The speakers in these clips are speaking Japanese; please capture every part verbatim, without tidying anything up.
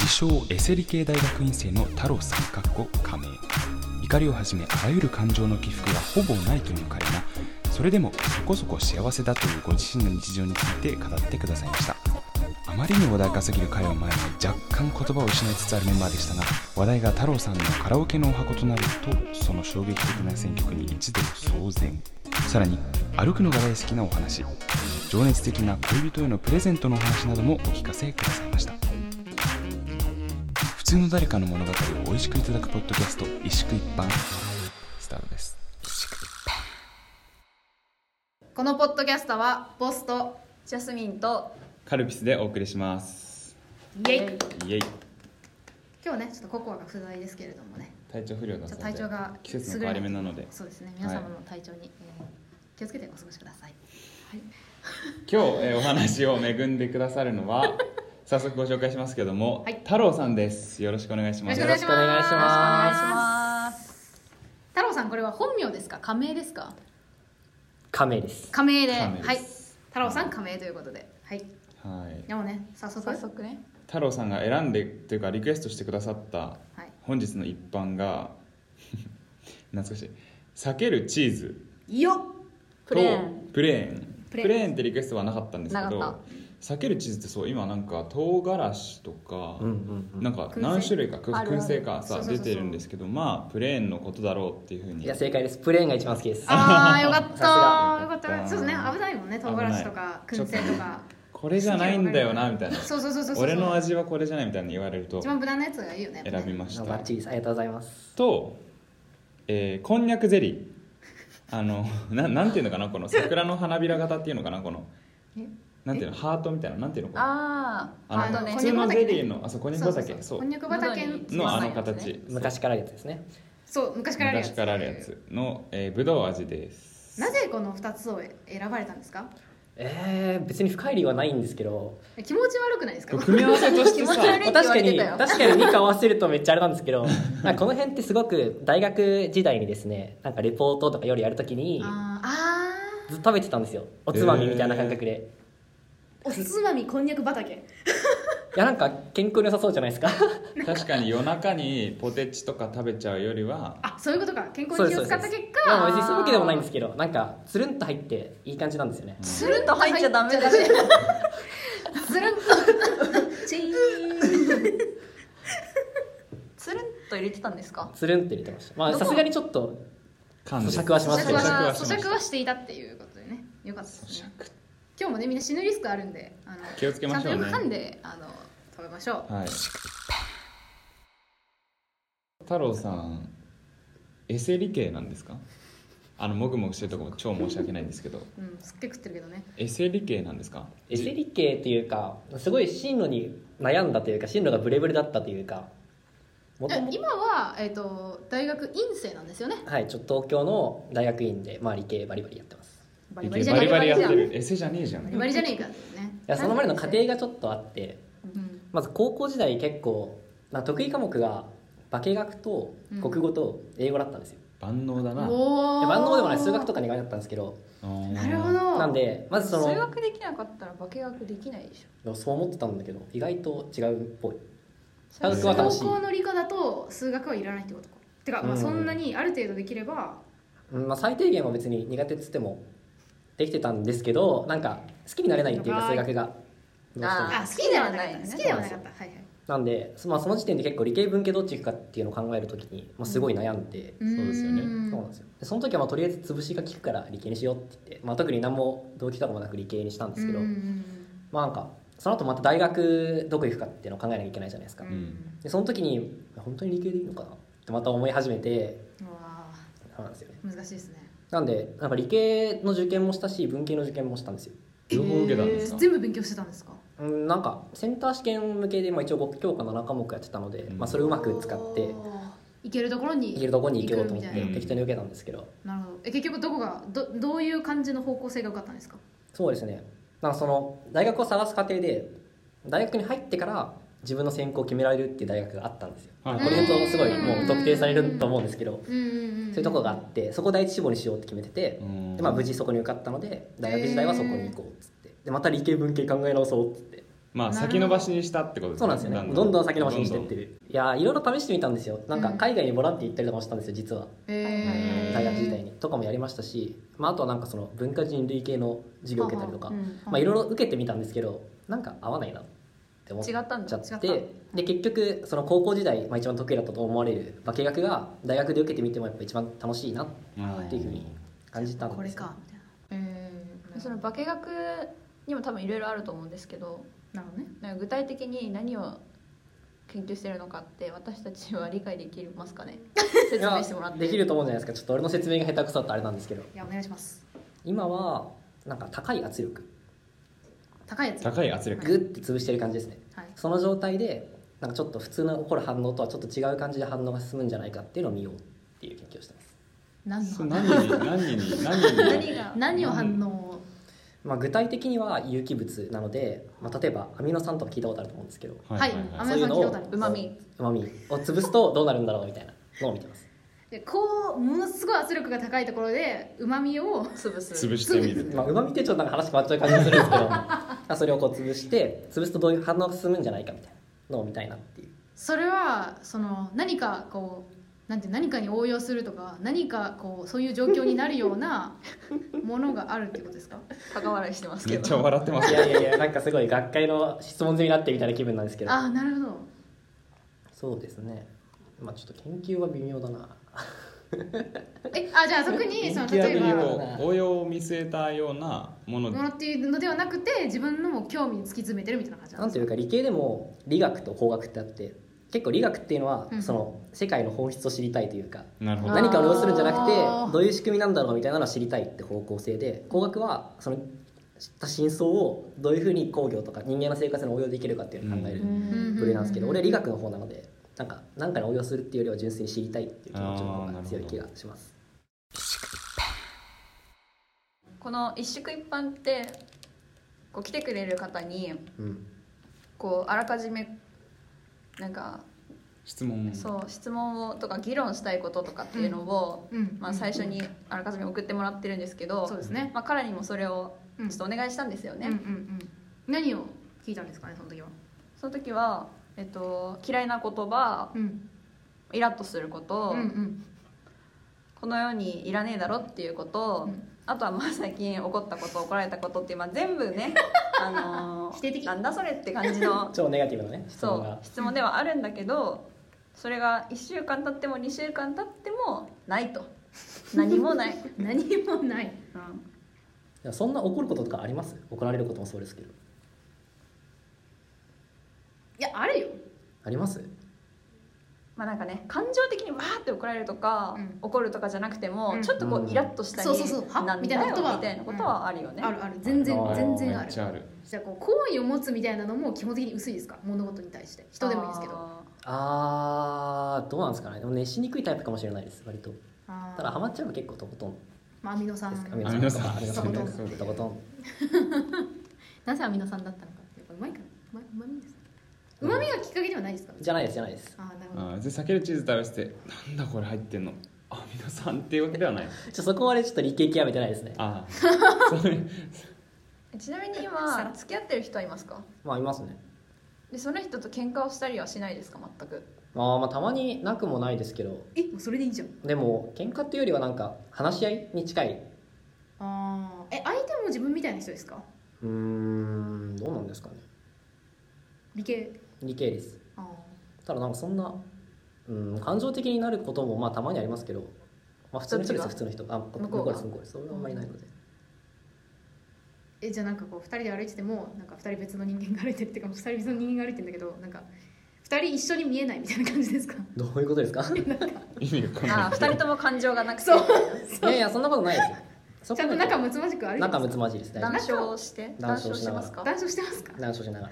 称エセ理系大学院生の太郎さんかっこ仮名。怒りをはじめあらゆる感情の起伏がほぼないという彼が、それでもそこそこ幸せだというご自身の日常について語ってくださいました。あまりに穏やかすぎる彼を前に若干言葉を失いつつあるメンバーでしたが、話題が太郎さんのカラオケのお箱となると、その衝撃的な選曲に一度騒然。さらに歩くのが大好きなお話、情熱的な恋人へのプレゼントのお話などもお聞かせくださいました。普通の誰かの物語を美味しくいただくポッドキャスト、一宿一飯スタートです。 このポッドキャストはボスとジャスミンとカルピスでお送りします。 イエイイエイ。 今日ねちょっとココアが不在ですけれどもね、 体調不良だそうで、 体調が季節の変わり目なので、 そうですね、皆様の体調に、はい、えー、気をつけてお過ごしください、はい、 今日、えー、お話を恵んでくださるのは早速ご紹介しますけども、はい、太郎さんです。よろしくお願いします。 よろしくお願いします。太郎さん、これは本名ですか仮名ですか？ 仮名です。 仮名で、 仮名です。 はい、太郎さん仮名ということで、はい、はい、でもね、早速早速ね太郎さんが選んでというかリクエストしてくださった本日の一般が懐かしい避けるチーズよプレーンプレーンプレーンってリクエストはなかったんですけど、 なかった。 避けるチーズってそう今なんか唐辛子とか、 うんうんうん、 なんか何種類かあるある燻製かさそうそうそうそう出てるんですけど、まあプレーンのことだろうっていうふうに。 いや正解です。プレーンが一番好きです。 あーよかったさよかったすがそうですね、危ないもんね、唐辛子とか燻製とかこれじゃないんだよなみたいなそうそうそうそうそう、 俺の味はこれじゃないみたいに言われると一番無難なやつがいいよね。 選びました。 バッチリです。ありがとうございます。 と、えー、こんにゃくゼリー、あの な, なんていうのかな、この桜の花びら型っていうのかな、このなんていうの、ハートみたいな、なんていうのかな、 あーあのあの普通のゼリーの、あ、そうこんにゃく畑、 そうそうこんにゃく畑のあの形、 昔からあるやつですね。 そう昔からあるやつ昔からあるやつの、えー、ぶどう味です。 なぜこのふたつを選ばれたんですか？ えー、別に深い理由はないんですけど、 気持ち悪くないですか？ 組み合わせとしてさ気持ち悪いって言確かにわれてたよ確かにに個合わせるとめっちゃあれなんですけどなんかこの辺ってすごく大学時代にですね、なんかレポートとか夜やるときにあーあずっと食べてたんですよ。おつまみみたいな感覚で、 ーおつまみこんにゃく畑いやなんか健康に良さそうじゃないですか確かに夜中にポテチとか食べちゃうよりは、 あ、そういうことか、健康に気を使った結い果、 や別にそういうわけでもないんですけど、なんかつるんと入っていい感じなんですよね。 つるんと入っちゃダメだしつるんとチーンつるんと入れてたんですか？ つるんって入れてました。まあどこさすがにちょっと噛んで咀嚼はしますけど咀嚼は咀嚼はしました咀嚼はしていたっていうことでね、よかったですね。今日もねみんな死ぬリスクあるんで、あの気をつけましょうね。 ちゃんとよく噛んであの食べましょう。 はい。太郎さん、エセ理系なんですか？あのもぐもぐしてるとこも超申し訳ないんですけど、 うん、すっげえ食ってるけどね。 エセ理系なんですか？ エセ理系っていうか、すごい進路に悩んだというか、進路がブレブレだったというか、もともと今は、えー、と大学院生なんですよね。 はい、ちょっと東京の大学院で、まあ、理系バリバリやってます。 バリバリじゃねえバリバリやってバリる。エセじゃねえじゃん。 バリバリじゃねえかってね。 いやその前の過程がちょっとあって、 うんまず高校時代結構、まあ、得意科目が化学と国語と英語だったんですよ。 万能だな。 おーいや万能でもない、数学とか苦手だったんですけど、 なるほど。 なんでまずその数学できなかったら化学できないでしょ。 そう思ってたんだけど、意外と違うっぽい。科高学は楽しい。 校の理科だと数学はいらないってことか。てか、まあ、 うんそんなにある程度できれば、 うんまあ、最低限は別に苦手っつってもできてたんですけど、なんか好きになれないっていうか、数学がどうしてもああ、好きではなかった、 好きではないね好きではなかった。はいはい。 なんで、まあ、その時点で結構理系文系どっち行くかっていうのを考えるときに、まあ、すごい悩んで、 そうですよねそうなんですよ。でその時はまあとりあえず潰しが効くから理系にしようって言って、まあ、特に何も動機とかもなく理系にしたんですけど、まあなんかその後また大学どこ行くかっていうのを考えなきゃいけないじゃないですか、 ううんん。 でその時に本当に理系でいいのかなってまた思い始めて、 うわそうなんですよね。 ー難しいですね。 なんでなんか理系の受験もしたし文系の受験もしたんですよ。 両方受けたんですか？ 全部勉強してたんですか？ うんなんかセンター試験向けでまあ一応ご教科なな科目やってたので、 うんまあ、それをうまく使っておー行けるところにいけるところに行けようと思っ行くみたいて適当に受けたんですけど、 なるほど。え結局どこがどどういう感じの方向性が良かったんですか？ そうですね。なんかその大学を探す過程で大学に入ってから自分の専攻を決められるっていう大学があったんですよ、 はいこれ言うとすごいもう特定されると思うんですけど、 うんうんうんそういうとこがあってそこを第一志望にしようって決めてて、 うんでまあ、無事そこに受かったので大学時代はそこに行こうっつってでまた理系文系考え直そうっつってまあ先延ばしにしたってことですね。 そうなんですよね。どんどん先延ばしにしてってる。いやいろいろ試してみたんですよ。なんか海外にボランティア行ったりとかもしたんですよ実は。 へー大学時代にとかもやりましたし、まあ、あとはなんかその文化人類系の授業を受けたりとか、 うんまあいろいろ受けてみたんですけど、なんか合わないなって思っちゃ違ったんだってで結局その高校時代、まあ、一番得意だったと思われる化学が大学で受けてみてもやっぱ一番楽しいなっていうふうに感じたんですよ。 これかみたいな。えー、 その化学にも多分いろいろあると思うんですけど、 なるほどね。 なんか具体的に何を研究してるのかって私たちは理解できますかね。説明してもらって。 できると思うんじゃないですか。ちょっと俺の説明が下手くそだったあれなんですけど、 いやお願いします。 今はなんか高い圧力高いやつ。 高い圧力グッて潰してる感じですね、 はい。 その状態でなんかちょっと普通の起こる反応とはちょっと違う感じで反応が進むんじゃないかっていうのを見ようっていう研究をしてます。 何のそれ何に何に何に何が何を反応を。 まあ、具体的には有機物なので、まあ、例えばアミノ酸とか聞いたことあると思うんですけど、 はい。アメそういうのをリカ聞いたことあります。 うまみうまみを潰すとどうなるんだろうみたいなのを見てます。 でこうものすごい圧力が高いところでうまみを潰す潰してみる。 まあ、うまみってちょっとなんか話変わっちゃう感じがするんですけどまあそれをこう潰して潰すとどういう反応が進むんじゃないかみたいなのを見たいなっていう。 それはその何かこうなんて何かに応用するとか何かこうそういう状況になるようなものがあるっていうことですか？ 高笑いしてますけど。 めっちゃ笑ってますいやいやいやなんかすごい学会の質問済みになってみたいな気分なんですけど。 ああなるほど。 そうですね。まあちょっと研究は微妙だなえあじゃあ特にその研究例えばを応用を見据えたようなものものっていうのではなくて自分のも興味に突き詰めてるみたいな感じなですか？ なんんていうか理系でも理学と工学ってあって結構理学っていうのはうんその世界の本質を知りたいというか、 なるほど。 何かを応用するんじゃなくあーてどういう仕組みなんだろうみたいなのを知りたいって方向性で、工学はその知った真相をどういうふうに工業とか人間の生活に応用できるかっていうのを考えるん部類なんですけど、俺は理学の方なのでなんか何かに応用するっていうよりは純粋に知りたいっていう気持ちの方が強い気がします。 この一宿一般ってこう来てくれる方にうんこうあらかじめなんか質問。 そう質問をとか議論したいこととかっていうのを、 うんまあ、最初にあらかじめ送ってもらってるんですけど、 そうですね。 まあ、彼にもそれをちょっとお願いしたんですよね、 うんうんうん。何を聞いたんですかねその時は。 その時は、えっと、嫌いな言葉、 うんイラッとすること、 うんうんこの世にいらねえだろっていうこと、 うんあとはまあ最近起こったこと怒られたことっていう、まあ、全部ね、あのー否定的なんだそれって感じの超ネガティブなね質問そがう質問ではあるんだけど、それがいっしゅうかん経ってもにしゅうかん経ってもないと何もない、 何もない。 うん、 いやそんな怒ることとかあります？怒られることもそうですけどいやあるよ。 あります？ まあなんかね感情的にわーって怒られるとか、 うん怒るとかじゃなくても、 うんちょっとこうイラッとしたり、 そうそうそうはなんだよみたいなことはみたいなことはあるよね、 あるある全然あー全然あるめっち。ゃある。 じゃあこう好意を持つみたいなのも基本的に薄いですか？物事に対して人でもいいですけど。 ああーどうなんですかね。でも熱しにくいタイプかもしれないです割と。 あーただハマっちゃうの結構とことんまあアミノ酸ですか。 アミノ酸アミノ酸とことんとことんとことん。 なぜアミノ酸だったのかってやっぱうまいからうまうまみです。うまみがきっかけではないですか？ じゃないですじゃないです。 あーなるほど。 あーで避けるチーズ食べててなんだこれ入ってんのアミノ酸っていうわけではない。 ちょそこまでちょっと理系極めてないですね。 ああそういうーちなみに今付き合ってる人はいますか？ まあいますね。 でその人と喧嘩をしたりはしないですか？全く。 まあまあたまになくもないですけど、 えもうそれでいいじゃん。 でも喧嘩っていうよりはなんか話し合いに近い。 ああえ相手も自分みたいな人ですか？ うーんどうなんですかね。 理系。 理系です。 あただなんかそんな、うん、感情的になることもまあたまにありますけど、まあ、普通の人ですよどっ普通の人。あ向向こうがこうです向こうです。それはあんまりないので。 えじゃあなんかこうふたりで歩いててもなんかふたり別の人間が歩いてるっていうかふたり別の人間が歩いてるんだけどなんかふたり一緒に見えないみたいな感じですか？ どういうことですか？ 意味わかんない。 ああ、二人とも感情がなくてそういやいやそんなことないですよ。そちゃんと仲睦まじく歩いて仲ます睦まじいです。大丈談笑して談談笑しながら笑してますか？ 談笑してますか？ 夫。談笑しながら。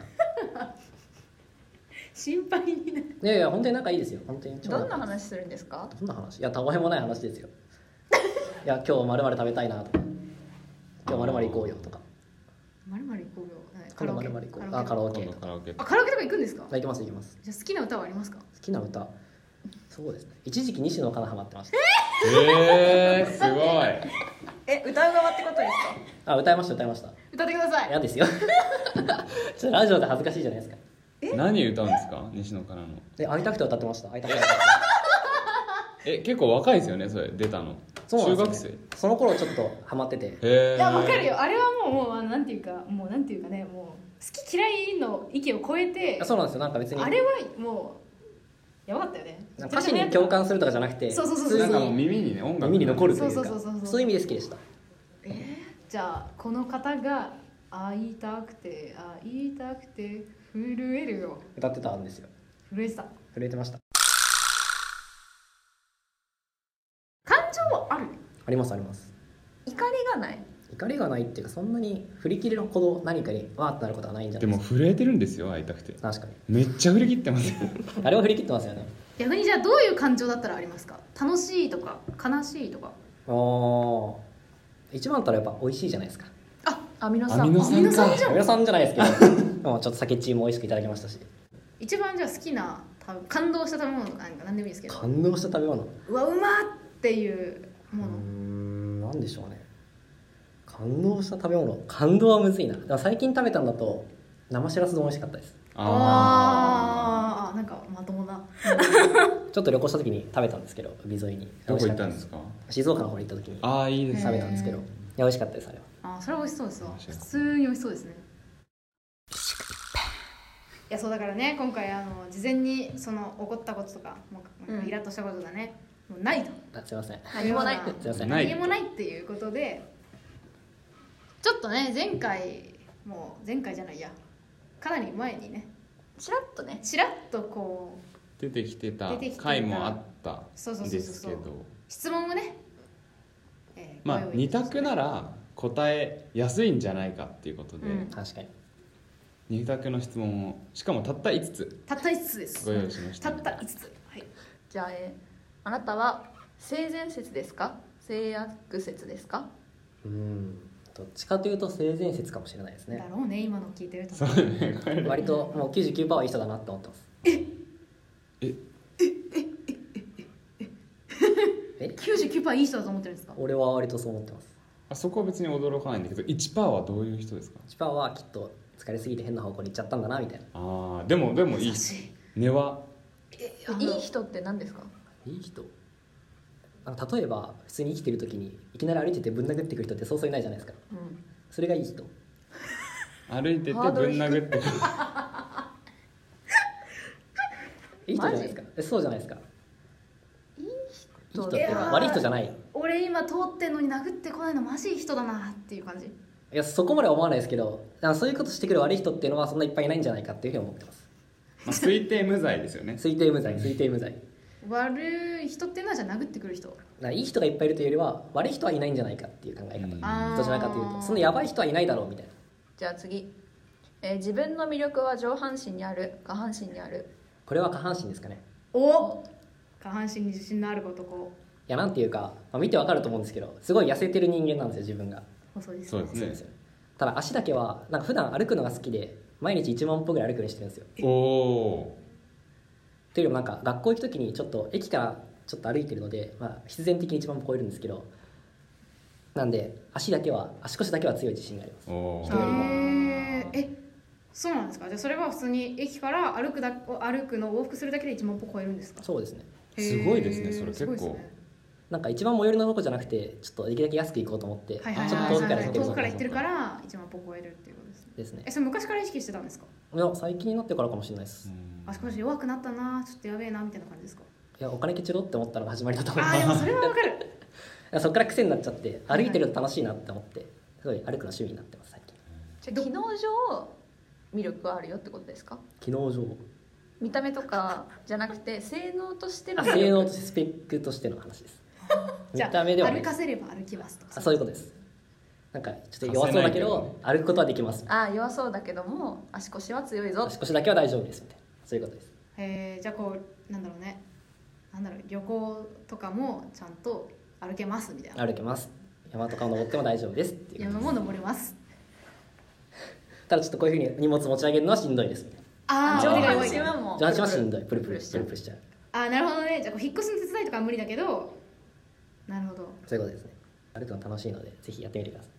心配になる。 いやいや本当に仲いいですよ本当に。 どんな話するんですか？ どんな話？いやたわいもない話ですよ。いや今日まるまる食べたいなとか、今日まるまる行こうよとか、 まるまる行こうよ。カ今度ラオケ。 まるまる行こう。 カラオケあカラオケ今。度カラオケ。 あカラオケとか行くんですか？ あ行きます行きます。 じゃあ好きな歌はありますか？ 好きな歌。そうですね。一時期西野カナハマってました。 えー、すごい。 え、歌う側ってことですか？ あ歌いました歌いました。 歌ってください。 嫌ですよ。 ちょっとラジオで恥ずかしいじゃないですか。 何歌うんですか西野からの。 で会いたくて歌ってました。会いたくてえ結構若いですよねそれ出たの。 そうなん中学生。 ですよね。その頃ちょっとハマってて、 へえ。 いやわかるよ。あれはもうもうあのなんていうかもうなんていうかねもう好き嫌いの意見を超えてそうなんですよ。なんか別にあれはもうやばかったよね。 歌詞に共感するとかじゃなくて、 そうそうそうそうなんかもう耳にね音楽耳に残るというか、 そうそうそうそうそういう意味で好きでした。 えーじゃあこの方が会いたくて会いたくて震えるよ。 歌ってたんですよ。 震えてた。 震えてました。 感情はある。 ありますあります。 怒りがない。 怒りがないっていうか、そんなに振り切れるほど何かにわーってなることはないんじゃでもないですか。 震えてるんですよ会いたくて。 確かにめっちゃ振り切ってますよ。 あれは振り切ってますよね。 逆にじゃあどういう感情だったらありますか。楽しいとか悲しいとか。 あー一番だったらやっぱ美味しいじゃないですか。 あアミノ酸。 アミノアミノ酸酸か。 じゃん。 皆さんじゃないですけどもうちょっと酒チーも美味しくいただきましたし。 一番じゃあ好きな多分感動した食べ物とかなんか何でもいいですけど、 感動した食べ物、ううわうまっていうーもの。 んなんでしょうね。感動した食べ物、感動はむずいな。だから最近食べたんだと生しらす丼美味しかったです。 ああなんかまともな。 ちょっと旅行した時に食べたんですけど、海沿いに。 どこ行ったんですか。 静岡の方に行った時にああいいです食べね。 たんですけど、いや美味しかったですあれは。 あーそれは美味しそうですわ。 美味しい普通に美味しそうですね。いやそうだからね今回あの事前にその怒ったこととかもうなんかイラッとしたことがね、もうないと。 あすいません。 何もない。 すいません。 ない何もないっていうことでちょっとね前回もう前回じゃないやかなり前にねちらっとね。 ちらっとこう出てきてた出てきてた回もあったそうそうそうそうんですけど、 質問をね、えーまあご用意二択なら答えやすいんじゃないかっていうことで、 うん確かに。 二択の質問をしかもたったいつつたったいつつです。 ご用意しましたたったいつつ。はい。 じゃあ、えーあなたは性善説ですか性悪説ですか。 うーんどっちかというと性善説かもしれないですねだ。ろうね今の聞いてると。 そうねこれ割ともう きゅうじゅうきゅうパーセント はいい人だなって思ってます。 ええきゅうじゅうきゅうパーセントいい人だと思ってるんですか。 俺は割とそう思ってます。 あそこは別に驚かないんだけど いちパーセント はどういう人ですか。 いちパーセントはきっと疲れすぎて変な方向に行っちゃったんだなみたいな。 ああでもでもいい優しい。 根はいい人って何ですか。 いい人なんか例えば普通に生きてる時にいきなり歩いててぶん殴ってくる人ってそうそういないじゃないですか。 うん。 それがいい人。 歩いててぶんハードル低い殴ってくるいい人じゃないですか。えそうじゃないですか。 いいいい人人っていやー悪い人じゃない。い俺今通ってんのに殴ってこないのマジいい人だなっていう感じ。 やそこまでは思わないですけど、あのそういうことしてくる悪い人っていうのはそんないっぱいいないんじゃないかっていうふうに思ってます。 まあ推定無罪ですよね。 推定無罪推定無罪。だか悪い人っていうのはじゃあ殴ってくる人。 らいい人がいっぱいいるというよりは悪い人はいないんじゃないかっていう考え方。 うんあーどちらかというとそのやばい人はいないだろうみたいな。 じゃあ次、えー自分の魅力は上半身にある下半身にある。 これは下半身ですかね。 お下半身に自信のある男。 いやなんていうか、まあ、見てわかると思うんですけど、すごい痩せてる人間なんですよ自分が。 細いですそうですねそうですよ。ただ足だけはなんか普段歩くのが好きで毎日いちまん歩ぐらい歩くようにしてるんですよ。 おおというよりもなんか学校行く時にちょっと駅からちょっと歩いてるので、まあ、必然的にいちまん歩超えるんですけど、なんで足だけは足腰だけは強い自信があります。 ーお人よりもへーえそうなんですか。じゃあそれは普通に駅から歩くだ歩くのを往復するだけでいちまん歩超えるんですか。 そうですね。 すごいですねへーそれ結構すごいですねなんか一番最寄りのとこじゃなくてちょっとできるだけ安く行こうと思って、 はいはいちょっはいはいと遠くから行ってる遠くから行ってるからいちまん歩超えるっていうことですね。 ですね。 えそれ昔から意識してたんですか。 いや最近になってからかもしれないです。いあ少し弱くなったなちょっとやべえなみたいな感じですか。 やお金ケチろって思ったのが始まりだと思います。 あーでもそれはわかる。 いやそこから癖になっちゃって歩いてると楽しいなって思ってすごい歩くの趣味になってます最近。 じゃあ機能上魅力はあるよってことですか。 機能上見た目とかじゃなくて性能としてのあ魅力。 性能としてスペックとしての話です。見じゃあた目ではない歩かせれば歩きますとか。 あそういうことです。なんかちょっと弱そうだけど歩くことはできます。 あ弱そうだけども足腰は強いぞ。 足腰だけは大丈夫ですみたいなそういうことです。 へーじゃあこうなんだろうねなんだろう旅行とかもちゃんと歩けますみたいな。 歩けます。山とかを登っても大丈夫ですっていう。 山も登れます。 ただちょっとこういうふうに荷物持ち上げるのはしんどいですみたいああ上半腕が弱いから。 身はもうな。上半身はしんどいプルプルプルプルしちゃうプルプルしちゃう。 あーなるほどね。じゃあこう引っ越しの手伝いとかは無理だけどなるほど。 そういうことですね。歩くの楽しいのでぜひやってみてください。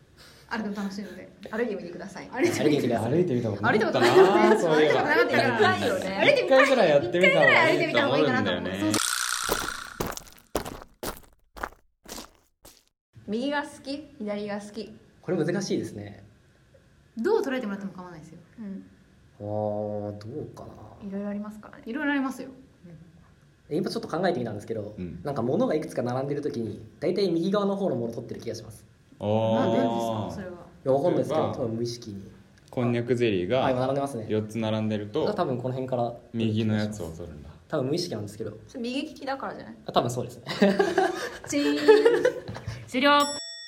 歩くの楽しいので歩いてみてください。 歩いて歩いてみてください。 歩いてみたことな歩いたことかったないなそういえば歩いてみたことないよね。 歩いてみ一回ぐらいやってみた方がいいと思うんだよ一回ぐらい歩いてみた方がいいかなと思うね右が好き、左が好き。 これ難しいですね。 どう捉えてもらっても構わないですよ。 うん。 あーどうかな。 いろいろありますからね。 いろいろありますよ。 今ちょっと考えてみたんですけど、 うんなんか物がいくつか並んでる時に大体右側の方のものを取ってる気がします。 おなんでですかーそれは。 いやわかんないですけど、 例えば多分無意識に。 こんにゃくゼリーはい、 が並んでますね。 よっつ並んでると多分この辺から右のやつを取るんだ。 多分無意識なんですけど、 それ右利きだからじゃない？ あ多分そうですね。 チーン終了。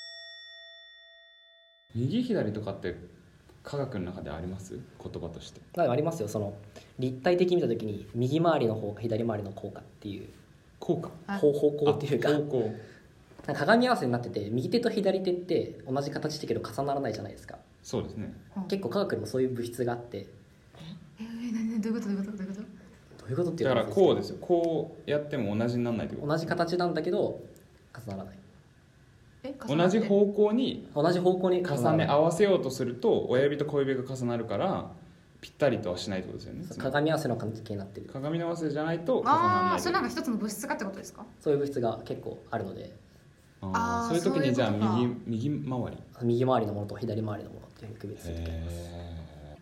右左とかって科学の中であります？言葉として。 多分ありますよ。その立体的に見た時に右回りの方か左回りの効果っていう効果あ方方向っていうか、 あ方向なんか鏡合わせになってて右手と左手って同じ形だけど重ならないじゃないですか。 そうですね。 結構科学にもそういう物質があって、 えー、なにどういうことどういうことどういうこと？ どういうことっていうだからとこうですよ。こうやっても同じにならないってこと。 同じ形なんだけど重ならない。 え、 同じ方向に同じ方向に重な重らない。 ね合わせようとすると親指と小指が重なるからぴったりとはしないってことですよね。 鏡合わせの関係になってる。 鏡の合わせじゃないと重ならない。 ああ、それなんか一つの物質かってことですか？ そういう物質が結構あるので、 あーあーそういう時にじゃあそういうことか右右回り。 右回りのものと左回りのものっていうふうに区別すると思います。 へ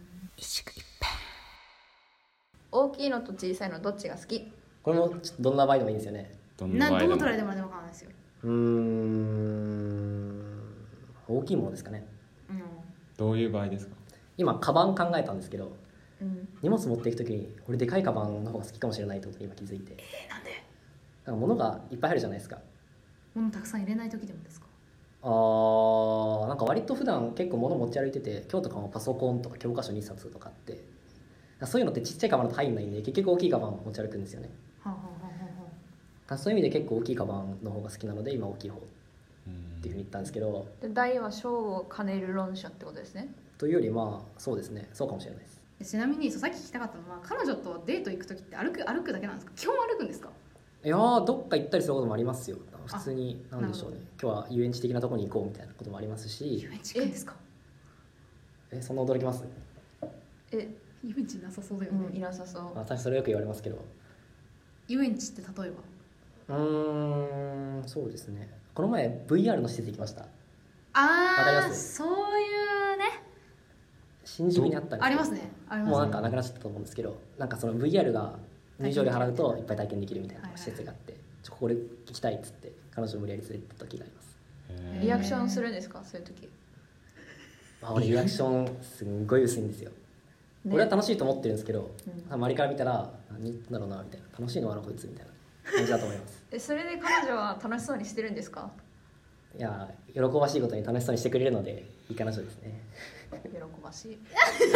大きいのと小さいのどっちが好き？ これもちょっとどんな場合でもいいんですよね。 ーどんな場合でもなどう捉えてもらっても構わないですよ。 うーん大きいものですかね。 うん。 どういう場合ですか？ 今カバン考えたんですけど、 うん。 荷物持っていく時に俺でかいカバンの方が好きかもしれないってことに今気づいて、 えー、なんで？ なんか物がいっぱい入るじゃないですか。 物たくさん入れない時でもですか？ あーなんか割と普段結構物持ち歩いてて、今日とかもパソコンとか教科書にさつとかあって、そういうのってちっちゃいカバンだと入んないんで結局大きいカバンを持ち歩くんですよね。 はあ、はあはあはあ、 そういう意味で結構大きいカバンの方が好きなので今大きい方っうんていうふうに言ったんですけど、 で大は小を兼ねる論者ってことですね。 というよりまあそうですね、そうかもしれないです。 でちなみにそうさっき聞きたかったのは、彼女とデート行く時って歩く歩くだけなんですか？基本歩くんですか？ いやーどっか行ったりすることもありますよ。普通にあなんでしょうね、今日は遊園地的なところに行こうみたいなこともありますし。 遊園地行くんですか？ えそんな驚きます？ え、 遊園地なさそうだよね。 うん、いなさそう。 私それよく言われますけど、 遊園地って例えば？ うーんそうですね、この前 ブイアール の施設行きました。わかりああ、 ますそういうね。 新宿にあったんですよ。 ありますね。ありますね。 もうなんかなくなっちゃったと思うんですけど、なんかその ブイアール が入場料払うといっぱい体験できるみたいな施設があって、ちょここで行きたいっつって彼女を無理やり連れてった時があります。 へーリアクションするんですか、そういう時？ まあ、俺リアクションすんごい薄いんですよ、 ね俺は楽しいと思ってるんですけど、 うん周りから見たら何言ってんだろうなみたいな、楽しいのかなこいつみたいな感じだと思います。 え、それで彼女は楽しそうにしてるんですか？ いや喜ばしいことに楽しそうにしてくれるのでいい彼女ですね。 喜ばしい。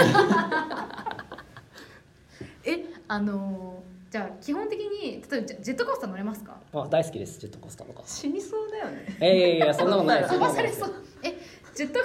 え、あのーじゃあ基本的に例えばジェジェットコースター乗れますか？ あ大好きです、ジェットコースターとか。 死にそうだよね。 えー、いやいやそんなことないです飛そんなことないですばされそう。え、ジェットコー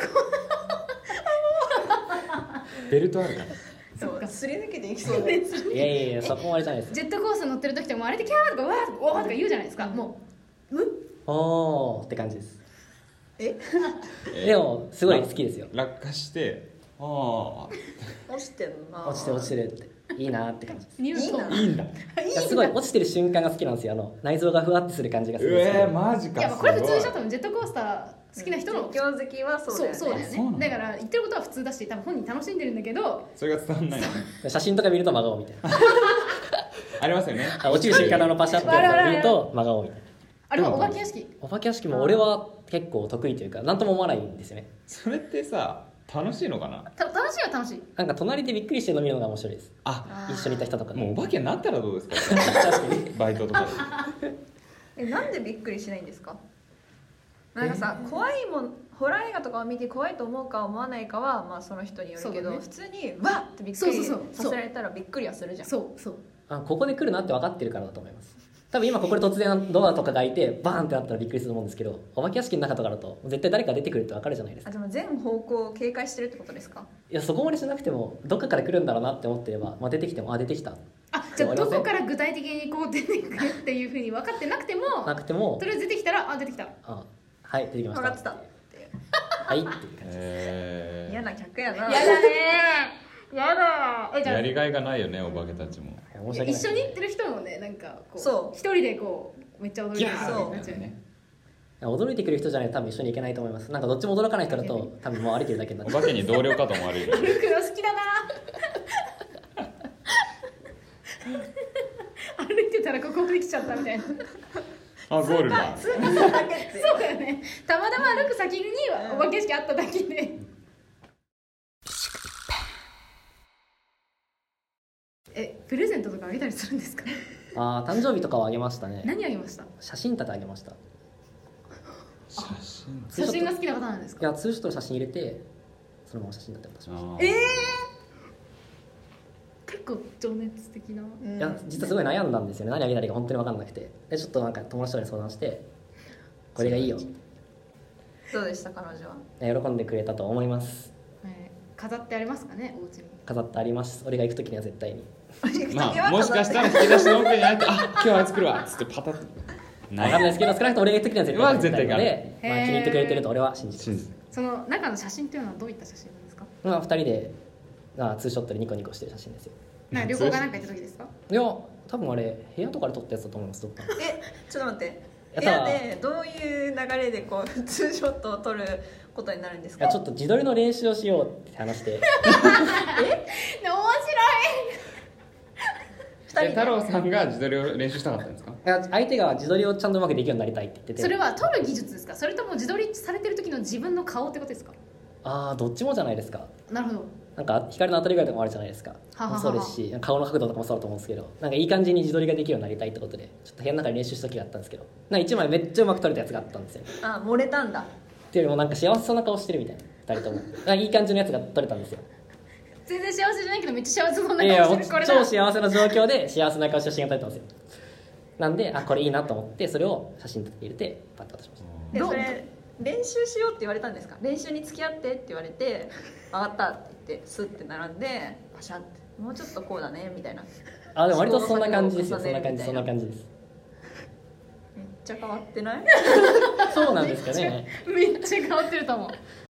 ベルトあるからそう、すり抜けていきそうだよ。 いやいやいやそこまでじゃないです。 ジェットコースター乗ってる時ってもうあれでキャーとかわーとかおーとか言うじゃないですか。もううおーって感じです。 え、 でもすごい好きですよ。 落下してああ落ちてるな。 落ちて落ちてるっていいなって感じです。 ニュートン。 いいんだ。 いやすごい落ちてる瞬間が好きなんですよ。あの内臓がふわってする感じがすうるんですえー、マジか。 いや、まあこれ普通でしょ。 すごい多分ジェットコースター好きな人の、 実況好きはそうだよね。 そうだよそうなのね。だから言ってることは普通だし、多分本人楽しんでるんだけど、 それが伝わんないのね。 写真とか見ると真顔みたいな。 ありますよね。 あ落ちる瞬間のあのパシャってやつを見ると真顔みたいな。 あれはお化け屋敷。 お化け屋敷も俺は結構得意というか何とも思わないんですよね。 それってさ楽しいのかな。 た楽しいは楽しい。 なんか隣でびっくりしてるの見るのが面白いです。 あ、 一緒にいた人とかでもうお化けになったらどうですか。 確かに。 バイトとかで。 え、なんでびっくりしないんですか？なんかさ、怖いもん、ホラー映画とかを見て怖いと思うか思わないかはまあその人によるけど、 そうだね普通にわっってびっくりそうそうそうさせられたらびっくりはするじゃん。 そうそう。 あここで来るなって分かってるからだと思います。多分今ここで突然ドアとかが開いてバーンってなったらびっくりすると思うんですけど、お化け屋敷の中とかだと絶対誰か出てくるって分かるじゃないですか。 あ、でも全方向を警戒してるってことですか？ いやそこまでしなくてもどっかから来るんだろうなって思ってれば、まあ、出てきてもあ出てきたあ、じゃあどこから具体的にこう出てくるっていうふうに分かってなくても、 なくてもとりあえず出てきたら、あ、出てきた。 あはい出てきました分かってたっていう。 はいっていう感じです。 え嫌な客やな。 やだねーやだーえじゃあやりがいがないよねお化けたちも。 申し訳ない。 一緒に行ってる人もねなんかこうそう一人でこうめっちゃ踊りギャたいそうなっちゃうね。 驚いてくる人じゃないと多分一緒に行けないと思います。なんかどっちも驚かない人だと多分もう歩いてるだけになっちゃう。 お化けに同僚かと思われる。 歩くの好きだな歩いてたらここできちゃったみたいなあゴールだ。 そうだよねたまたま歩く先にお化けしかあっただけでえプレゼントとかあげたりするんですか？ ああ誕生日とかはあげましたね。 何あげました？ 写真立てあげました。 写真。 写真が好きな方なんですか？ いやツーショットの写真入れてそのまま写真立て渡しましあええー、結構情熱的なた。いや実はすごい悩んだんですよね。何あげたらいいか本当に分かんなくて、でちょっとなんか友達とかに相談してこれがいいよ。 どうでした彼女は？ 喜んでくれたと思います。 えー飾ってありますかねお家に？ 飾ってあります。俺が行く時には絶対に。 まあもしかしたら引き出しの奥にあってあ今日は作るわっつってパタッと分かんないですけど少なくとも俺が行く時には絶対まあに絶対にので、まあ、気に入ってくれてると俺は信じてます。 信じてその中の写真っていうのはどういった写真なんですか？ まあふたりであツーショットでニコニコしてる写真ですよ。 なんか旅行かなんか行った時ですか？ いや多分あれ部屋とかで撮ったやつだと思います。どっかのえちょっと待ってやった部屋でどういう流れでこうツーショットを撮ることになるんですか？ いやちょっと自撮りの練習をしようって話してね面白いえ太郎さんが自撮りを練習したかったんですか？ いや相手が自撮りをちゃんとうまくできるようになりたいって言ってて、 それは撮る技術ですか？それとも自撮りされてる時の自分の顔ってことですか？ ああどっちもじゃないですか。 なるほどなんか光の当たり具合とかもあるじゃないですか。 ははははそうですし顔の角度とかもそうだと思うんですけど、なんかいい感じに自撮りができるようになりたいってことでちょっと部屋の中で練習した時があったんですけど、なんかいちまいめっちゃうまく撮れたやつがあったんですよ。 あ漏れたんだ。 っていうよりもなんか幸せそうな顔してるみたいなふたりともなんかいい感じのやつが撮れたんですよ。 全然幸せじゃないけどめっちゃ幸せそうないやいやもう顔してるこれだ超幸せな状況で幸せな顔して写真が撮れたんですよ。なんであこれいいなと思ってそれを写真撮って入れてパッと渡しました。 どうでそれ練習しようって言われたんですか？練習に付き合ってって言われて分かったって言ってスッて並んでパシャってもうちょっとこうだねみたいな。 あでも割とそんな感じですよ。そんな感じそん試行錯誤を重ねるみたいなな感じです。 めっちゃ変わってない？ そうなんですかね。 めっちゃ変わってると思う。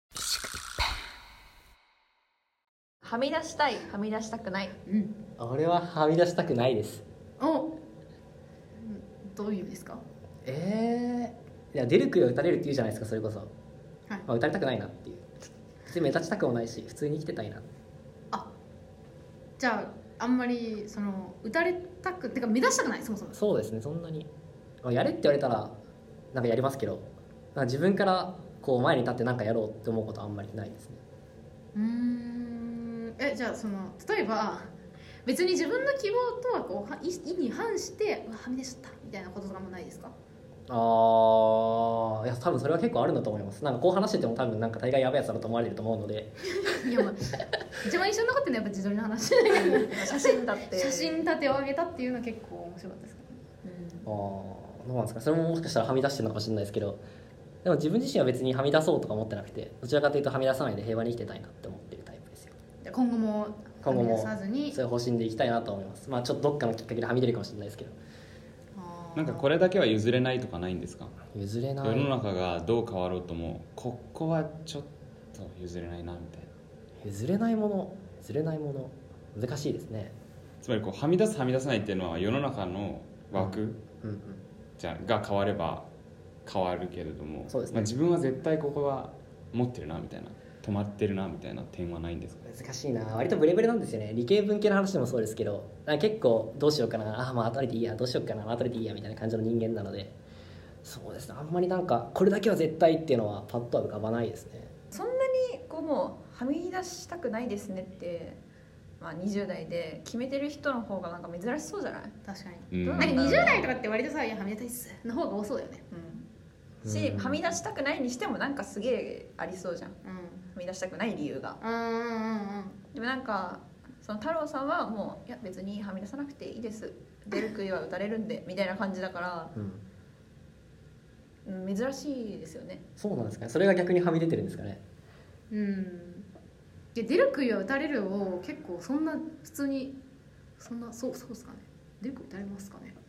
はみ出したいはみ出したくない。 うん俺ははみ出したくないです。 おどういう意味ですか？ えー、いや出る杭は打たれるって言うじゃないですか。それこそ、 はいまあ、打たれたくないなっていう。別に目立ちたくもないし普通に生きてたいな。 あじゃああんまりその打たれたくてか目指したくないそもそも。 そうですねそんなに、まあ、やれって言われたらなんかやりますけど、なんか自分からこう前に立って何かやろうって思うことはあんまりないですね。 うーんえじゃあその例えば別に自分の希望とはこうは意意に反してうわはみ出しちゃったみたいなこととかもないですか？ あーいや多分それは結構あるんだと思います。なんかこう話してても多分なんか大概やばいやつだと思われてると思うのでいや、まあ、一番印象に残ってるのはやっぱ自撮りの話だけど写真だって写真立てを上げたっていうのは結構面白かったですけあーどうなんですか。それももしかしたらはみ出してるのかもしれないですけど、でも自分自身は別にはみ出そうとか思ってなくて、どちらかというとはみ出さないで平和に生きてたいなって思ってるタイプですよ。 ど今後も今後もはみ出さずにそういう方針でいきたいなと思います。まあちょっとどっかのきっかけではみ出るかもしれないですけど。 あーなんかこれだけは譲れないとかないんですか？ 譲れない。 世の中がどう変わろうともここはちょっと譲れないなみたいな。 譲れないもの譲れないもの難しいですね。 つまりこうはみ出すはみ出さないっていうのは世の中の枠、 うんうんじゃが変われば変わるけれども、 そうですねまあ、自分は絶対ここは持ってるなみたいな止まってるなみたいな点はないんですか？ 難しいな。割とブレブレなんですよね。理系文系の話でもそうですけど、なんか結構どうしようかなあまあ後でいいやどうしようかな後でいいやみたいな感じの人間なので、そうですねあんまりなんかこれだけは絶対っていうのはパッとは浮かばないですね。 そんなにこうもうはみ出したくないですねって、まあ、にじゅう代で決めてる人の方がなんか珍しそうじゃない？ 確かにうんなんかにじゅう代とかって割とさ「いやはみ出たいっす」の方が多そうだよね。 うん、し、 うんはみ出したくないにしてもなんかすげえありそうじゃん。はうんみ出したくない理由が。 うんうんうんでもなんかその太郎さんはもういや別にはみ出さなくていいです出る杭は打たれるんでみたいな感じだから、 うん、 うん、珍しいですよね。 そうなんですかね。それが逆にはみ出てるんですかね。 うんで出る杭は打たれるを結構そんな普通にそんなそうそうですかね。出る杭打たれますかね。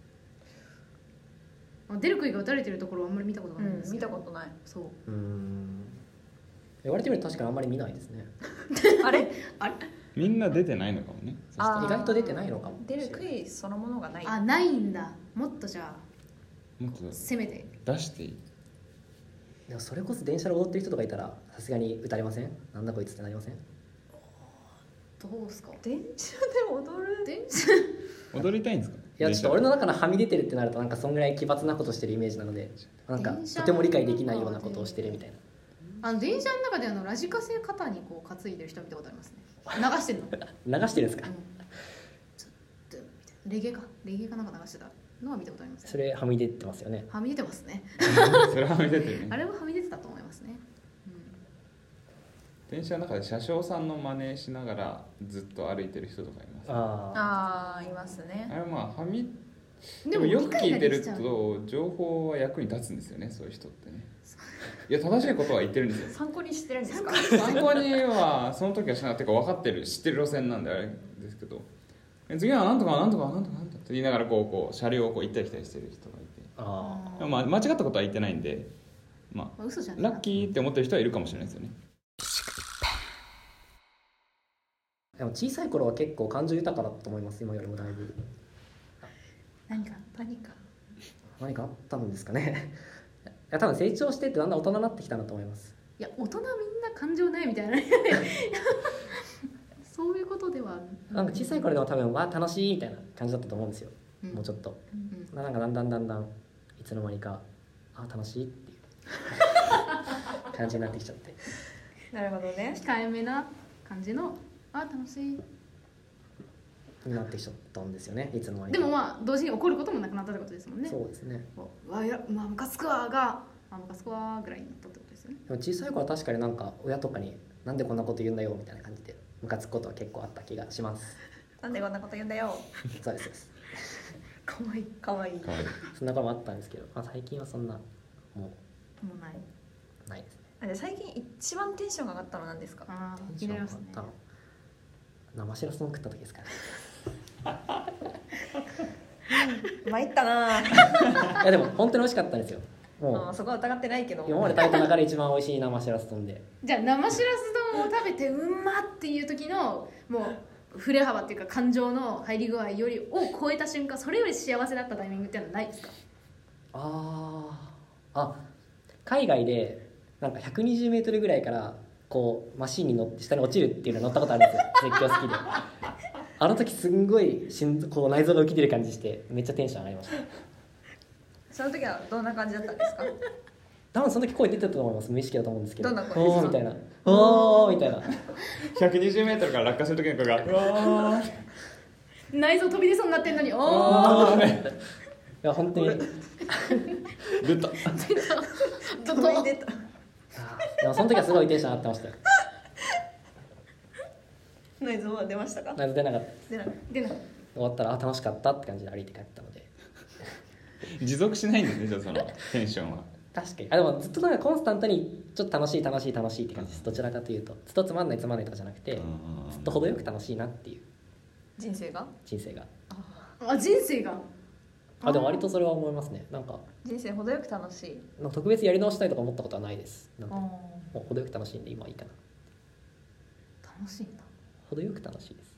あ出る杭が打たれてるところはあんまり見たことがないんですうん、 けど、 見たことない。 そううーん言われてみると確かにあんまり見ないですね。 あれあれみんな出てないのかもね。そしたらあー意外と出てないのかも。 出る杭そのものがない。 あないんだ。もっとじゃあもっと攻めて。 出していい。 でもそれこそ電車で踊ってる人とかいたらさすがに打たれません？なんだこいつってなりません？ どうですか。 電車で踊る。 電車踊りたいんですか。 いやちょっと俺の中のはみ出てるってなるとなんかそんぐらい奇抜なことしてるイメージなので、なんか電車とても理解できないようなことをしてるみたいな。 あの電車の中であのラジカセ肩にこう担いでる人見たことありますね。流してるの。 流してるんですか？ うんちょっとみたいなレゲエかレゲエかなんか流してたのは見たことありますそね。 れはみ出てますよね。 はみ出てますね。 それは見ててるね。 あれははみ出てたと思いますね。 電車の中で車掌さんの真似しながらずっと歩いてる人とかいます。ああああいますね。 れはまあはみうん、 でもよく聞いてる理解ができちゃうと情報は役に立つんですよね、そういう人ってね。いや正しいことは言ってるんですよ。 参考にしてるんですか。 参考にはその時はしなかったか分かってる知ってる路線なんであれですけど、次はなんとかなんとかなんとかなんとかって言いながらこうこう車両をこう行ったり来たりしてる人がいて、 あでもまあ間違ったことは言ってないんで、ままあ嘘じゃあねえなラッキーって思ってる人はいるかもしれないですよね。 あ。でも小さい頃は結構感情豊かだったと思います。今よりもだいぶ。 何か何か。 何かあったんですかね。いや多分成長してってだんだん大人になってきたなと思います。 いや大人みんな感情ないみたいなそういうことではなんか小さい頃でも多分わあ楽しいみたいな感じだったと思うんですよ。 うんもうちょっと。 うんなんかだんだんだんだんいつの間にかあ楽しいっていう感じになってきちゃってなるほどね。 控えめな感じのあ楽しい。 になってきちゃったんですよね。いつの間にか。 でもまあ同時に怒ることもなくなったってことですもんね。 そうですね。 こうわいやまあムカつくわがあムカつくわぐらいになったってことですよね。 でも小さい頃は確かになんか親とかになんでこんなこと言うんだよみたいな感じでムカつくことは結構あった気がします。 なんでこんなこと言うんだよ。 そうですそうですかわいい。 かわいい。 かわいい。 そんなこともあったんですけど、まあ、最近はそんなももうない。 うないですね。 あじゃあ最近一番テンションが上がったのは何ですか。 ああテン気になりますねション上がった。の生しらす丼食った時ですかね。 参ったな。 いやでも本当に美味しかったんですよ。もうあそこは疑ってないけど。 今まで食べた中で一番美味しい生しらす丼で。 じゃあ生しらす丼を食べてうんまっていう時のもう振れ幅っていうか感情の入り具合よりを超えた瞬間、それより幸せだったタイミングっていうのはないですか。 あーあ海外でなんかひゃくにじゅうメートルぐらいからこうマシンに乗って下に落ちるっていうの乗ったことあるんですよ。絶叫好きであの時すんごい心こう内臓が浮き出る感じしてめっちゃテンション上がりました。 その時はどんな感じだったんですか。 多分その時声出てたと思います。無意識だと思うんですけど、 どんな声ですかおーみたいなおーみたいなひゃくにじゅうメートルから落下する時の声がうわー内臓飛び出そうになってんのにおおあーいや本当に出た。 ど飛び出た。 あーでもその時はすごいテンション上がってましたよ。 内臓は出ましたか。 内臓出なかった。 出なかっでな終わったらあ楽しかったって感じで歩いて帰ったので。 持続しないんですね、じゃあそのテンションは。 確かにあでもずっとなんかコンスタントにちょっと楽しい楽しい楽しいって感じです。どちらかというとずっとつまんないつまんないとかじゃなくてずっと程よく楽しいなっていう人生が。 人生が。 あ人生があでも割とそれは思いますね。なんか人生程よく楽しい。 なんか特別やり直したいとか思ったことはないです。なんであもう程よく楽しいんで今はいいかな。 楽しいんだ。 程よく楽しいです。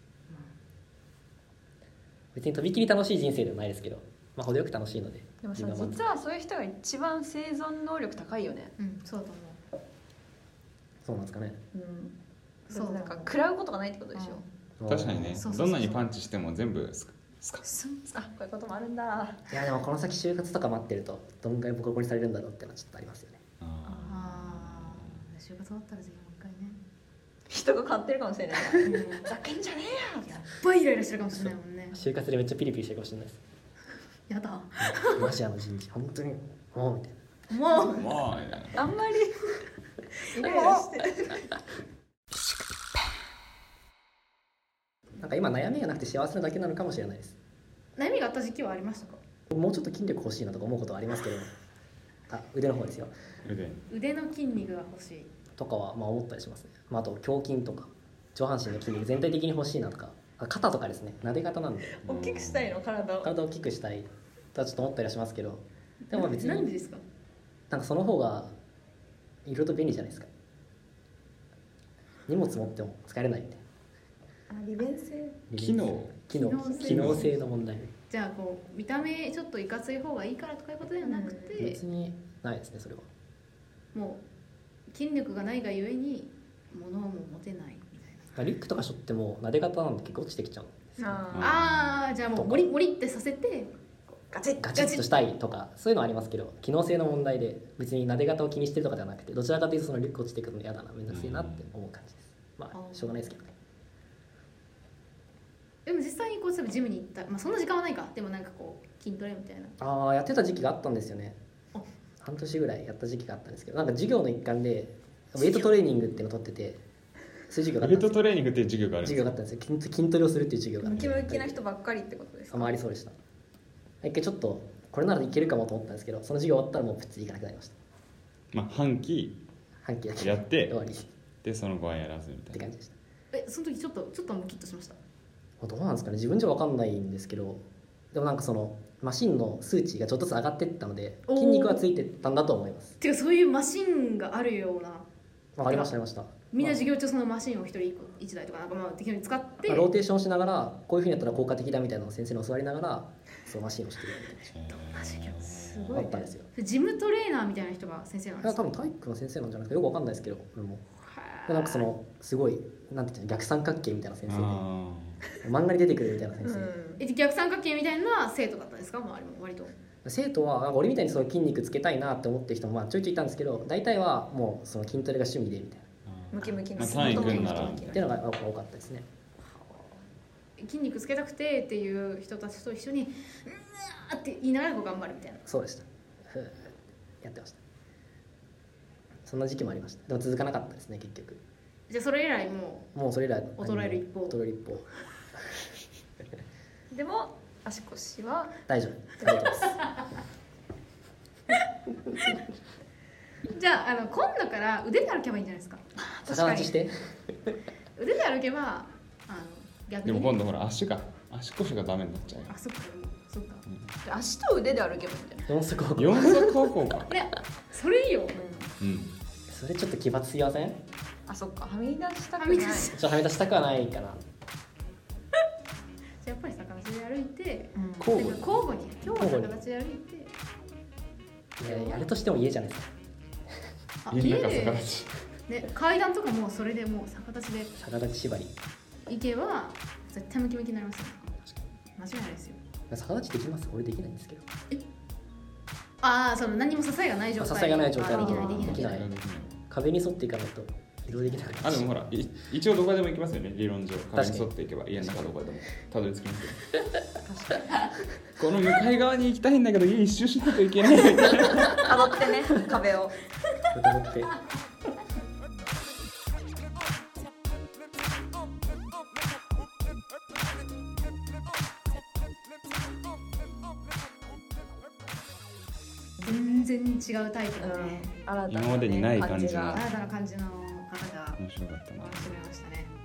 別にとびきり楽しい人生ではないですけど、まあ程よく楽しいので。 でもさ自分は満足実はそういう人が一番生存能力高いよね。 うんそうだと思そうなんですかね。 うん。 そうそうなんか食らうことがないってことでしょ。 確かにねそうそうそうそうどんなにパンチしても全部スカスカう。すんあこういうこともあるんだ。 いやでもこの先就活とか待ってるとどんぐらいボコボコにされるんだろうっていうのはちょっとありますよね。 あああ就活終わったらぜひもう一回ね。 人が買ってるかもしれない。 うんふざけんじゃねえよ。 やっばいイライラしてるかもしれないもんね。 就活でめっちゃピリピリしてるかもしれないです。 やだマジあの人事本当にもうみたいな。 もうーまあみたいな。 あんまりイライラしてる。 なんか今悩みがなくて幸せなだけなのかもしれないです。 悩みがあった時期はありましたか。 もうちょっと筋力欲しいなとか思うことはありますけど、あ腕の方ですよ腕腕の筋肉が欲しい。 とかはまあ思ったりしますね。まあ、あと胸筋とか上半身の筋肉全体的に欲しいなとか、あ肩とかですね。撫で方なんで大きくしたいの体を。 体を大きくしたいとはちょっと思ったりはしますけど、でも別になんでですか。 なんかその方がいろいろと便利じゃないですか。 荷物持っても疲れないみたいあ利便性な。 機能機能機能性機能性の問題。 じゃあこう見た目ちょっといかつい方がいいからとかいうことではなくて、 別にないですねそれは。 もう筋力がないがゆえに物も持てないみたいな。 リュックとか背負っても撫で方なんで結構落ちてきちゃうんですよ。 あああじゃあもうモリモリってさせてガチッガチッとしたいとかそういうのはありますけど、機能性の問題で別に撫で方を気にしてるとかではなくて、どちらかというとそのリュック落ちてくるの嫌だな、めんどくせえなって思う感じです。まあしょうがないですけどね。 でも実際にこう例えばジムに行った、まあそんな時間はないか、でもなんかこう筋トレみたいな。 ああやってた時期があったんですよねあ。 半年ぐらいやった時期があったんですけど、なんか授業の一環でウェイトトレーニングっていうのを取ってて、そういう授業があウェイトったんですよ。 トレーニングっていう授業があるん授ですか。 業があったんですよ。筋筋トレをするっていう授業があってムキムキな人ばっかりってことですか。 あまりそうでした。一回ちょっとこれならいけるかもと思ったんですけど、その授業終わったらもうプッツリ行かなくなりました。 まあ半期半期だけやって終わりっでその後はやらずみたいな。 て感じでした。 えその時ちょっとちょっとムキッとしました。 どうなんですかね、自分じゃ分かんないんですけど、でもなんかそのマシンの数値がちょっとずつ上がっていったのでおー筋肉はついてったんだと思います。 ていうかそういうマシンがあるような、 ありましたありました。 みんなまあ授業中そのマシンを一人一個一台とかなんかまあ適当に使って、 まあローテーションしながらこういうふうにやったら効果的だみたいなのを先生に教わりながらそうマシンをしてるみたいな授業すごあいったんですよ。 ジムトレーナーみたいな人が先生なんいやですか。 多分体育の先生なんじゃなくてよく分かんないですけど、俺もはでなんかそのすごいなんていうの逆三角形みたいな先生であ漫画に出てくるみたいな先生、 うんえ逆三角形みたいな生徒だったんですか、周りも割と。 生徒はなんか俺みたいにそういう筋肉つけたいなって思ってる人もまあちょいちょいいたんですけど、大体はもうその筋トレが趣味でみたいームキムキなまあ単位組んだらなっていうのが多かったですね。 筋肉つけたくてっていう人たちと一緒にうわーって言いながらこう頑張るみたいな。 そうでした。ふーやってました。そんな時期もありました。でも続かなかったですね結局。 じゃあそれ以来ももうそれ以来衰える一方衰える一方。 でも足腰は大丈夫。大丈夫です。 うじゃああの今度から腕で歩けばいいんじゃないですか。 逆立ちして。 腕で歩けばあの逆にね、 でも今度ほら足が足腰がダメになっちゃうよ。 あそっかそっか足と腕で歩けばいいんじゃない。 四足歩行。 四足歩行か。 ねそれいいよ。 うん。 それちょっと奇抜すぎません？ちょあそっかはみ出したくはない。 み出しっとはみ出したくはないかな。 じゃあやっぱり逆立ちで歩いて、 うん交互になんか交互に今日は逆立ちで歩いて、 いややるとしても家じゃないですか。 あ家の中で逆立ち。 ね階段とかもそれでもう逆立ちで逆立ち縛り。 行けば絶対ムキムキになりますよ。間違いないですよ。 逆立ちできます？俺できないんですけど。 ああその何も支えがない状態。 支えがない状態あだとできないできないできない壁に沿っていかないと移動できなくなる。 あでもほらい一応どこでも行きますよね、理論上。壁に沿っていけば家の中どこでもたどり着きますよ。この向かい側に行きたいんだけど家一周しないといけないみたいな。 辿ってね壁を。 戻って。 全然違うタイプのね、 新たなね今までにない感じのが新たな感じの方が面白かったな。 楽しめましたね。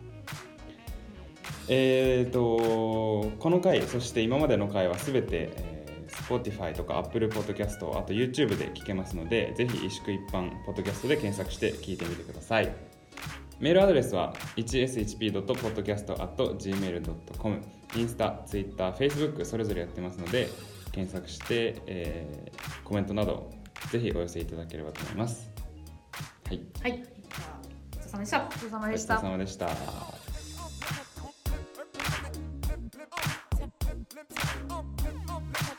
えーとこの回、そして今までの回はすべて、えー、Spotify とか Apple Podcast、あと YouTube で聞けますので、ぜひ萎縮一般ポッドキャストで検索して聞いてみてください。メールアドレスは ワンエスエイチピードットポッドキャストアットジーメールドットコム、 インスタ、ツイッター、フェイスブックそれぞれやってますので検索して、えー、コメントなどぜひお寄せいただければと思います。はい、 はい。じゃあお疲れ様でした。 お疲れ様お疲れでした。 様でした。 Let's